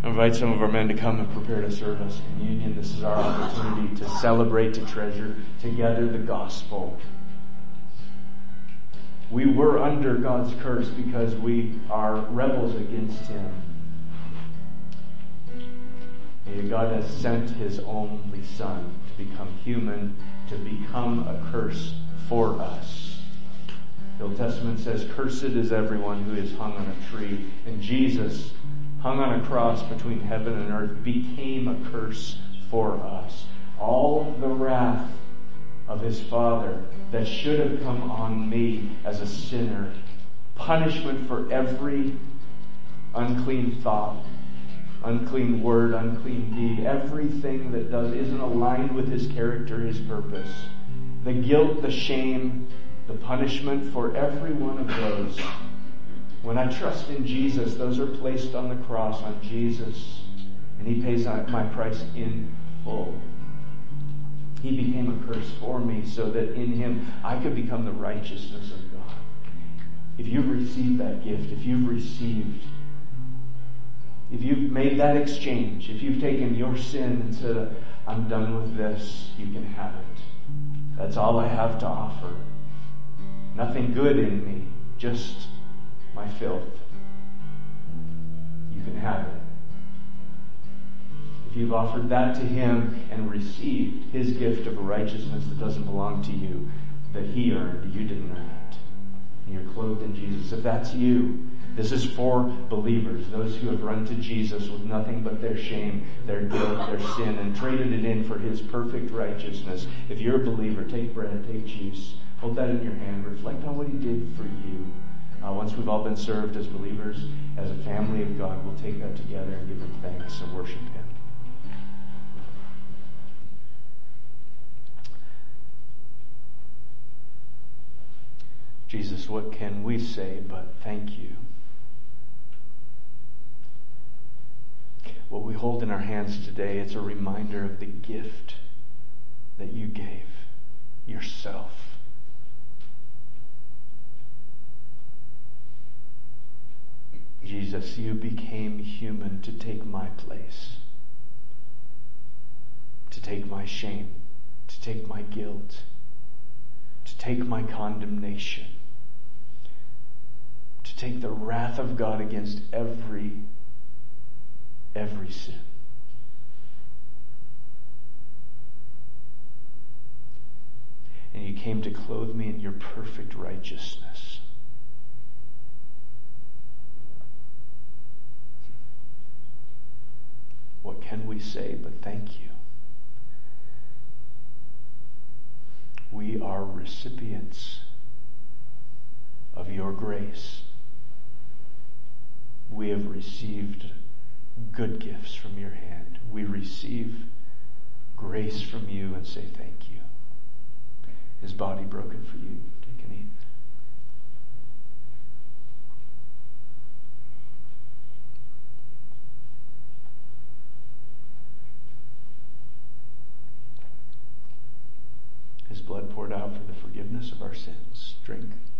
I invite some of our men to come and prepare to serve us communion. This is our opportunity to celebrate, to treasure together the gospel. We were under God's curse because we are rebels against Him. And God has sent His only Son to become human, to become a curse for us. The Old Testament says, "Cursed is everyone who is hung on a tree." And Jesus, hung on a cross between heaven and earth, became a curse for us. All the wrath of His Father that should have come on me as a sinner, punishment for every unclean thought, unclean word, unclean deed, everything that isn't aligned with His character, His purpose, the guilt, the shame, the punishment for every one of those. When I trust in Jesus, those are placed on the cross on Jesus, and He pays my price in full. He became a curse for me so that in Him I could become the righteousness of God. If you've received that gift, if you've made that exchange, if you've taken your sin and said, "I'm done with this," you can have it. That's all I have to offer. Nothing good in me, just my filth. You can have it. If you've offered that to Him and received His gift of a righteousness that doesn't belong to you, that He earned, you didn't earn it, and you're clothed in Jesus. If that's you, this is for believers, those who have run to Jesus with nothing but their shame, their guilt, their sin, and traded it in for His perfect righteousness. If you're a believer, take bread, take juice, hold that in your hand, reflect on what He did for you. Once we've all been served as believers, as a family of God, we'll take that together and give Him thanks and worship Him. Jesus, what can we say but thank You? What we hold in our hands today, it's a reminder of the gift that You gave, Yourself. Jesus, You became human to take my place, to take my shame, to take my guilt, to take my condemnation, to take the wrath of God against every sin. And You came to clothe me in Your perfect righteousness. What can we say but thank You? We are recipients of Your grace. We have received good gifts from Your hand. We receive grace from You and say thank You. His body broken for you. Take and eat. His blood poured out for the forgiveness of our sins. Drink.